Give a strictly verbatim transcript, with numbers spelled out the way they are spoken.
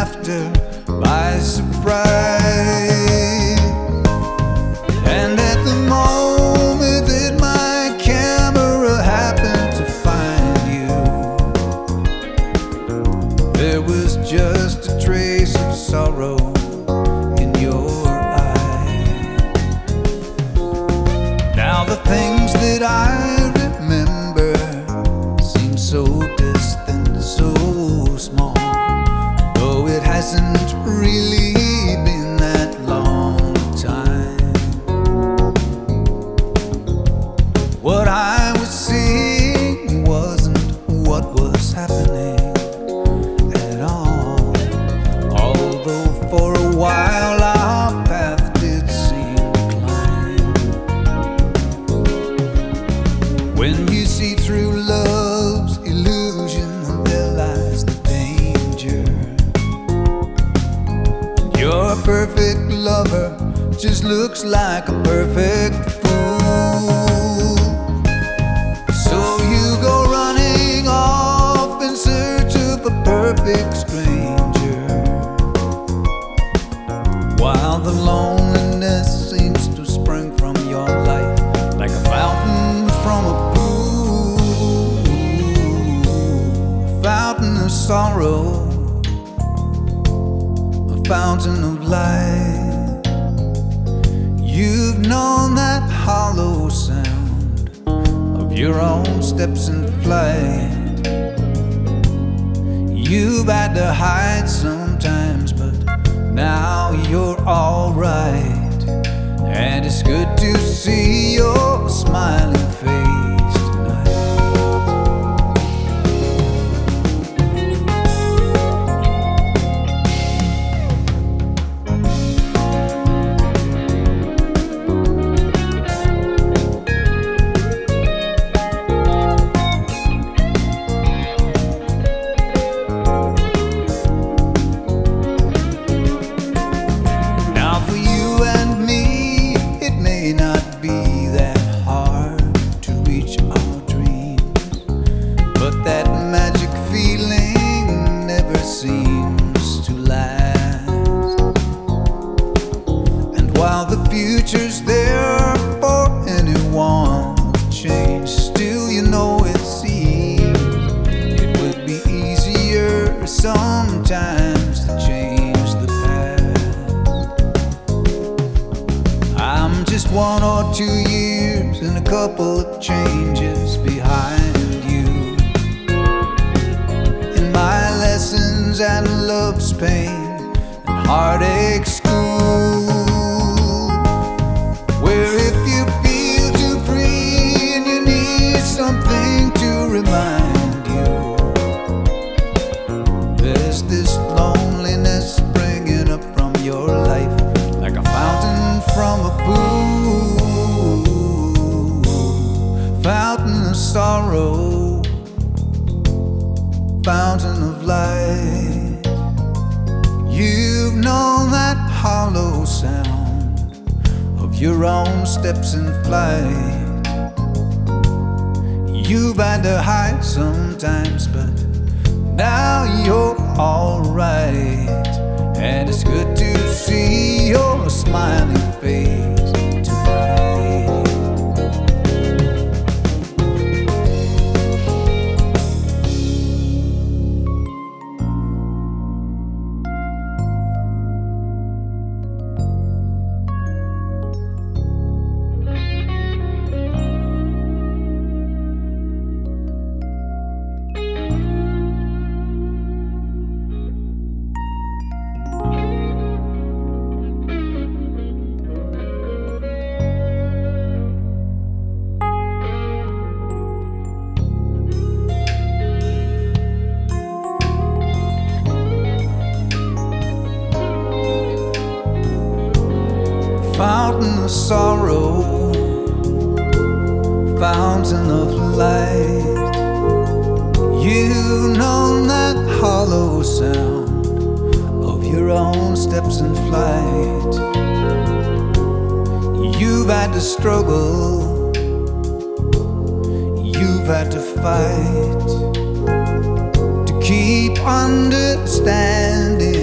laughter by surprise. And at the moment that my camera happened to find you, there was just a trace of sorrow in your eyes. Now the things that I remember seem so distant, so small, though it hasn't really been that long a time. What I was seeing wasn't what was happening at all, although for a while our path did seem to climb. When you see through love's illusion, there lies the danger. Your perfect lover just looks like a perfect fool. So you go running off in search of a perfect stranger, while the loneliness seems to spring from your life like a fountain from a pool, a fountain of sorrow, a fountain of light. You've known that hollow sound of your own steps in flight. You've had to hide sometimes, but now you're alright. And it's good to see your smiling face tonight. While the future's there for anyone to change, still you know it seems it would be easier sometimes to change the past. I'm just one or two years and a couple of changes behind you. In my lessons and love's pain and heartache school, where if you feel too free and you need something to remind you, there's this loneliness springing up from your life like a fountain from a pool, fountain of sorrow, fountain of light. You've known that hollow sound of your own steps in flight. You've had to hide sometimes, but now you're alright. And it's good to see your smiling face tonight. Fountain of sorrow, fountain of light. You've known that hollow sound of your own steps in flight. You've had to struggle, you've had to fight to keep understanding